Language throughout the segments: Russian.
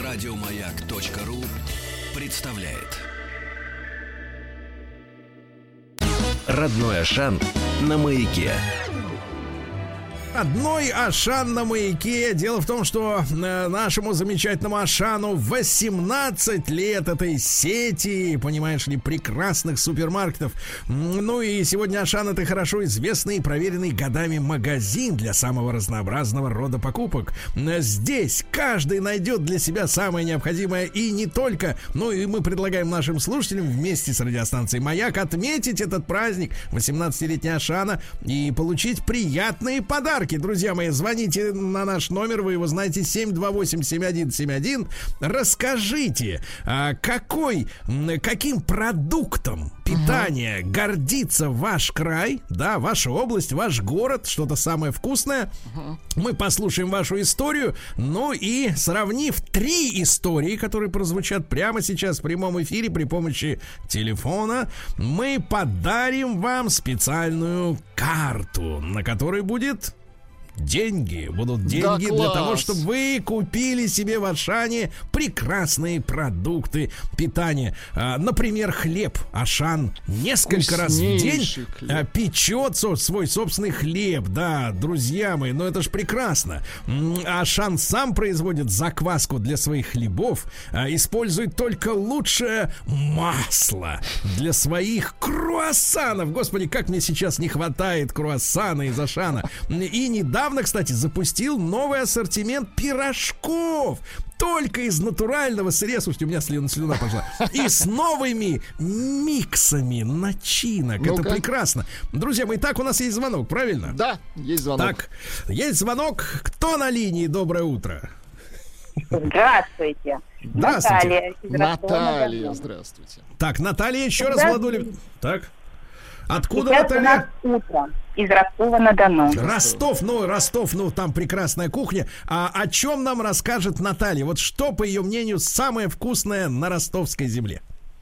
Радиомаяк.ру представляет. Родной Ашан на маяке. Родной Ашан на маяке. Дело в том, что нашему замечательному Ашану 18 лет этой сети, понимаешь ли, прекрасных супермаркетов. Ну и сегодня Ашан — это хорошо известный и проверенный годами магазин для самого разнообразного рода покупок. Здесь каждый найдет для себя самое необходимое и не только. Ну и мы предлагаем нашим слушателям вместе с радиостанцией «Маяк» отметить этот праздник 18-летнего Ашана и получить приятные подарки. Друзья мои, звоните на наш номер, вы его знаете, 728-7171. Расскажите, каким продуктом питания гордится ваш край, да, ваша область, ваш город, что-то самое вкусное. Мы послушаем вашу историю, ну и сравнив 3 истории, которые прозвучат прямо сейчас в прямом эфире при помощи телефона, мы подарим вам специальную карту, на которой будет... деньги. Будут деньги для того, чтобы вы купили себе в Ашане прекрасные продукты питания. Например, хлеб. Ашан несколько раз в день печет свой собственный хлеб. Да, друзья мои, это ж прекрасно. Ашан сам производит закваску для своих хлебов, использует только лучшее масло для своих круассанов. Господи, как мне сейчас не хватает круассана из Ашана. И недавно, кстати, запустил новый ассортимент пирожков. Только из натурального сырья. Слушайте, у меня слюна пошла. И с новыми миксами начинок. Ну-ка. Это прекрасно. Друзья мои, так, у нас есть звонок, правильно? Да, есть звонок. Так, есть звонок. Кто на линии? Доброе утро. Здравствуйте. Здравствуйте. Наталья, здравствуйте. Так, Наталья, еще раз, Владуля. Так. Откуда, сейчас Наталья? У нас утро. Из Ростова-на-Дону. Ростов, там прекрасная кухня. А о чем нам расскажет Наталья? Вот что, по ее мнению, самое вкусное на ростовской земле?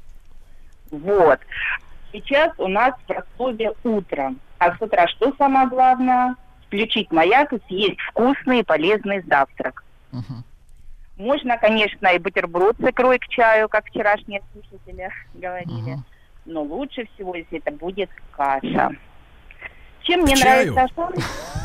Вот. Сейчас у нас в Ростове утро. А с утра что самое главное? Включить «Маяк» и съесть вкусный и полезный завтрак. Можно, конечно, и бутерброд с икрой к чаю, как вчерашние слушатели говорили. Но лучше всего, если это будет каша. Чем мне нравится Ашан?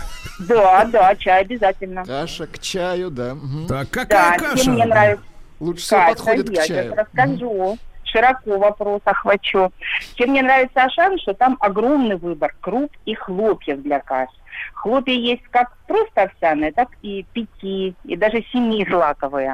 Да, чай обязательно. Каша к чаю, да. Так, какая каша? Чем мне нравится лучше всего каша, подходит к чаю. Я сейчас расскажу. Широко вопрос охвачу. Чем мне нравится Ашан, что там огромный выбор круп и хлопьев для каш. Хлопья есть как просто овсяные, так и 5, и даже 7 злаковые.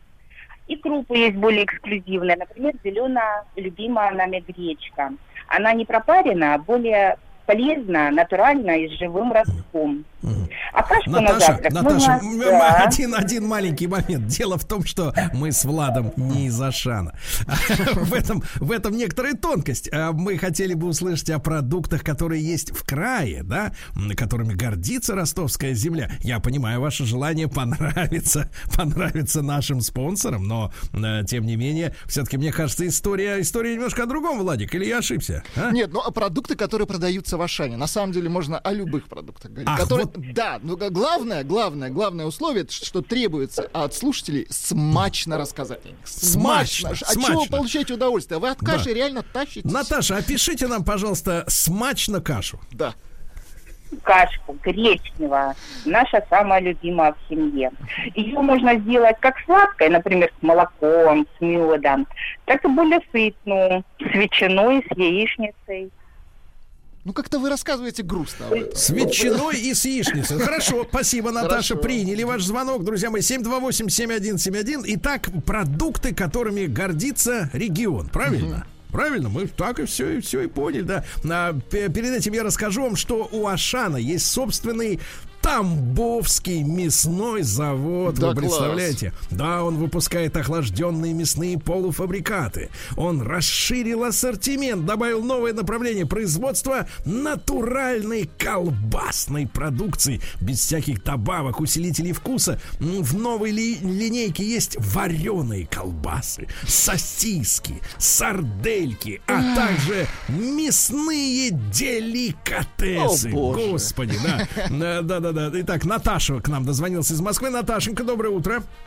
И крупы есть более эксклюзивные. Например, зеленая, любимая нами гречка. Она не пропарена, а более полезная, натуральная и с живым ростком. А кашку на завтрак Наташа, один маленький момент. Дело в том, что мы с Владом не из Ашана. В этом некоторая тонкость. Мы хотели бы услышать о продуктах, которые есть в крае, да, которыми гордится ростовская земля. Я понимаю ваше желание понравиться нашим спонсорам, но тем не менее, все-таки мне кажется, история немножко о другом, Владик, или я ошибся? Нет, продукты, которые продаются в Ашане. На самом деле можно о любых продуктах говорить. Да, но главное условие, что требуется от слушателей, смачно рассказать о них. Смачно. От чего вы получаете удовольствие? Вы от каши реально тащитесь. Наташа, опишите нам, пожалуйста, смачно кашу. Да. Кашку гречневая, наша самая любимая в семье. Ее можно сделать как сладкой, например, с молоком, с медом, так и более сытную, с ветчиной, с яичницей. Как-то вы рассказываете грустно об этом. С ветчиной и с яичницей. Хорошо, спасибо, Наташа. Приняли ваш звонок, друзья мои. 728-7171. Итак, продукты, которыми гордится регион. Правильно? Правильно, мы так и все и поняли, да. Перед этим я расскажу вам, что у Ашана есть собственный Тамбовский мясной завод. Да, вы представляете? Класс. Да, он выпускает охлажденные мясные полуфабрикаты. Он расширил ассортимент, добавил новое направление производства натуральной колбасной продукции без всяких добавок, усилителей вкуса. В новой линейке есть вареные колбасы, сосиски, сардельки, а также мясные деликатесы. Господи, да. Да. Итак, Наташа к нам дозвонился из Москвы. Наташенька, доброе утро.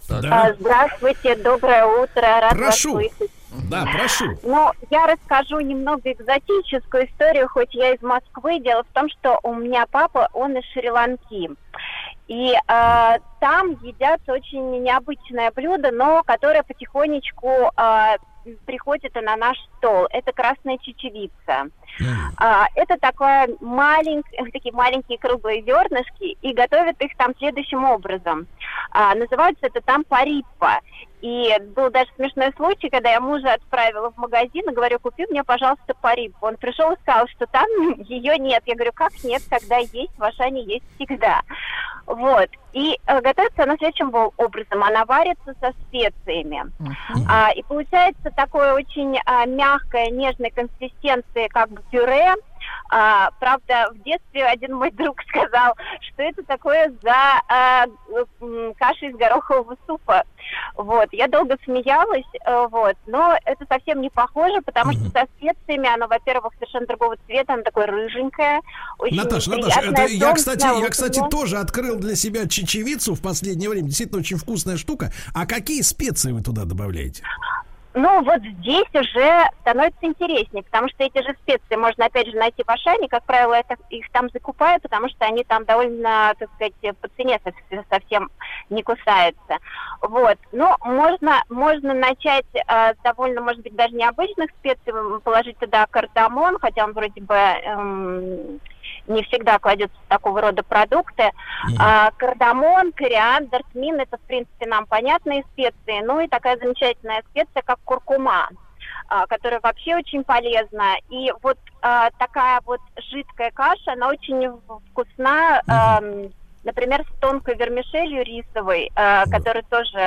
Да. Здравствуйте, доброе утро, рад Прошу. вас слышать. Да, прошу. Ну, я расскажу немного экзотическую историю, хоть я из Москвы. Дело в том, что у меня папа, он из Шри-Ланки. И там едят очень необычное блюдо, но которое потихонечку приходит и на наш стол. Это красная чечевица. Это такие маленькие круглые зернышки, и готовят их там следующим образом. Называется это там париппа. И был даже смешной случай, когда я мужа отправила в магазин и говорю, купи мне, пожалуйста, париппу. Он пришел и сказал, что там ее нет. Я говорю, как нет, когда есть, в Ашане есть всегда. Вот. И готовится она следующим образом. Она варится со специями. И получается такое очень мягкое, нежной консистенции, как бы пюре. Правда, в детстве один мой друг сказал, что это такое за каша из горохового супа. Вот. Я долго смеялась, вот, но это совсем не похоже, потому что со специями оно, во-первых, совершенно другого цвета, оно такое рыженькое. Наташа, это я, кстати, тоже открыл для себя чечевицу в последнее время. Действительно очень вкусная штука. А какие специи вы туда добавляете? Ну, вот здесь уже становится интереснее, потому что эти же специи можно, опять же, найти в Ашане. Как правило, их там закупают, потому что они там довольно, так сказать, по цене совсем не кусаются. Вот. Ну, можно начать с довольно, может быть, даже необычных специй, положить туда кардамон, хотя он вроде бы не всегда кладется в такого рода продукты. Кардамон, кориандр, тмин, это, в принципе, нам понятные специи. Ну и такая замечательная специя, как куркума, которая вообще очень полезна. И вот такая вот жидкая каша, она очень вкусна, например, с тонкой вермишелью рисовой, которая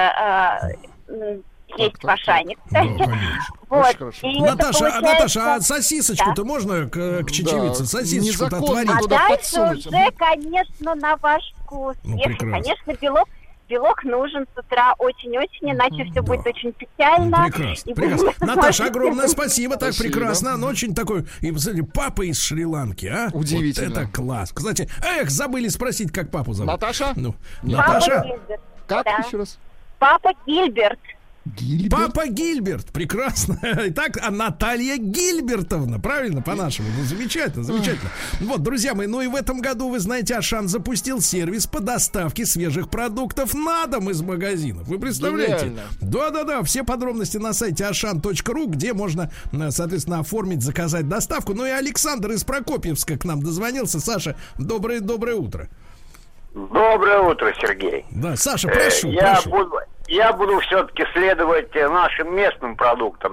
тоже есть в Ашане, кстати. Вот. Наташа, а сосисочку-то можно к чечевице? Сосисочку-то отварить? А дальше уже, конечно, на ваш вкус. Если, конечно, белок нужен с утра очень-очень, иначе все будет очень печально. Прекрасно. Наташа, огромное спасибо, так прекрасно. Но очень такой, и, посмотрите, папа из Шри-Ланки, а? Удивительно. Вот это класс. Кстати, забыли спросить, как папу зовут. Наташа? Наташа? Как еще раз? Папа Гильберт. Папа Гильберт, прекрасно. Итак, Наталья Гильбертовна, правильно, по-нашему. Ну, замечательно. Вот, друзья мои, ну и в этом году, вы знаете, Ашан запустил сервис по доставке свежих продуктов на дом из магазинов. Вы представляете? Да, все подробности на сайте ashan.ru, где можно, соответственно, оформить, заказать доставку. Ну и Александр из Прокопьевска к нам дозвонился. Саша, доброе утро. Доброе утро, Сергей. Да, Саша, прошу. Я буду все-таки следовать нашим местным продуктам.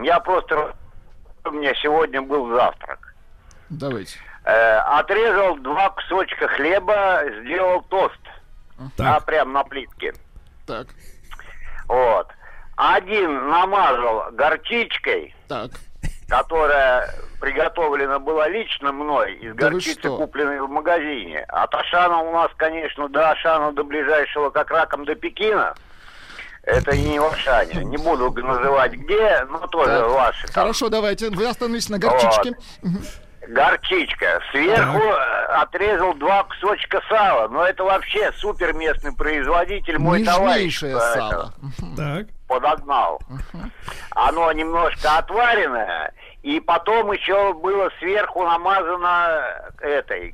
У меня сегодня был завтрак. Давайте. Отрезал 2 кусочка хлеба, сделал тост. Прям на плитке. Так. Вот. Один намазал горчичкой. Так. Которая приготовлена была лично мной из горчицы, купленной в магазине. От Ашана у нас, конечно, до Ашана, до ближайшего, как раком до Пекина. Это не в Ашане. Не буду называть где, но тоже ваши. Хорошо, давайте. Вы остановитесь на горчичке. Вот. Горчичка. Сверху отрезал 2 кусочка сала. Но это вообще супер местный производитель. Мой товарищ сало. Подогнал. Оно немножко отваренное. И потом еще было сверху намазано этой,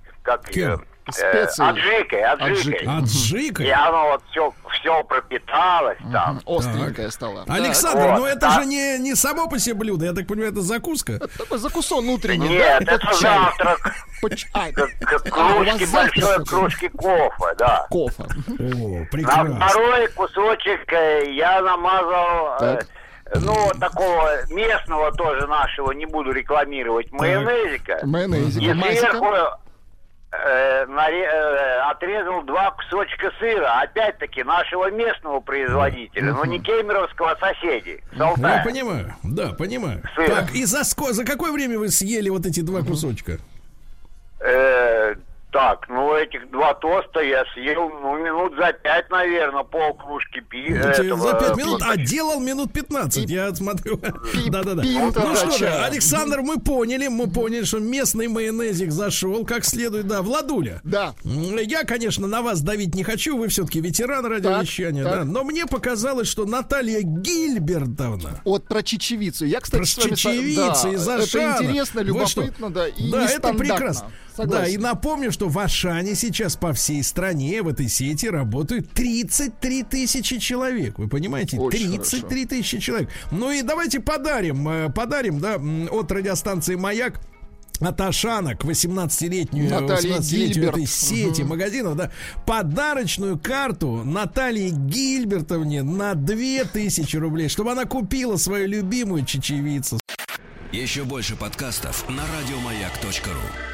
аджикой. И оно вот все пропиталось там. Остренькое стало. Александр, ну это же не само по себе блюдо, я так понимаю, это закуска? Это такой закусон утренний. Нет, это завтрак. Большой кружки кофе, да. Кофе. О, прекрасно. На второй кусочек я намазал... такого местного тоже нашего, не буду рекламировать, майонезика. И сверху отрезал 2 кусочка сыра, опять-таки нашего местного производителя, но не кемеровского, а соседей. Я понимаю, понимаю. Сыр. Так, и за какое время вы съели вот эти 2 кусочка? Так, ну этих 2 тоста я съел, минут за 5, наверное, полкружки пива. За 5 минут, а делал минут 15, я смотрю. Да-да-да. Ну что же, Александр, мы поняли, что местный майонезик зашел как следует, да. Владуля. Да. Я, конечно, на вас давить не хочу, вы все-таки ветеран радиовещания, да. Но мне показалось, что Наталья Гильбертовна. Вот про чечевицу. Я, кстати, про чечевицу из Ашана. Это интересно, любопытно, да, и да, это прекрасно. Согласен. Да, и напомню, что в Ашане сейчас по всей стране в этой сети работают 33 тысячи человек. Вы понимаете? Очень 33 тысячи человек. Ну и давайте подарим, да, от радиостанции «Маяк». От Ашана к 18-летнюю этой сети магазинов, да, подарочную карту Наталье Гильбертовне на 2000 рублей, чтобы она купила свою любимую чечевицу. Еще больше подкастов на радиомаяк.ру.